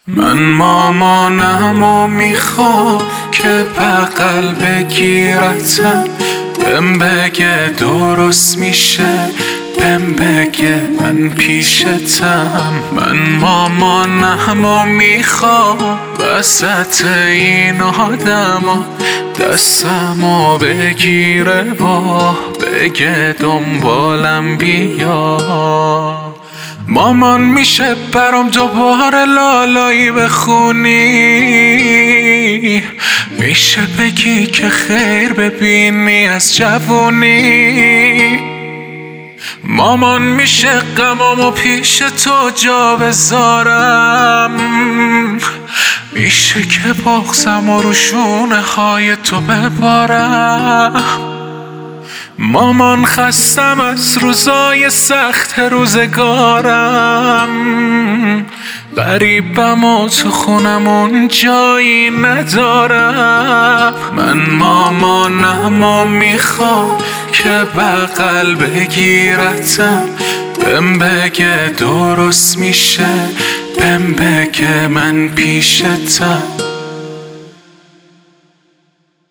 من مامانم و میخوام که بغل بگیرتم، بهم بگه درست میشه، بهم بگه من پیشتم. من مامانم و میخوام وسط این آدما دستمو بگیره و بگه دنبالم بیا. مامان میشه برام دوباره لالایی بخونی، میشه بگی که خیر ببینی از جوونی. مامان میشه غمامو پیش تو جا بذارم، میشه که بغضمو رو شونه های تو ببارم. مامان خستم از روزای سخت روزگارم، غریبم و تو خونمون جایی ندارم. من مامانم و میخوام که بغل بگیرتم، بهم بگه درست میشه، بهم بگه من پیشتم.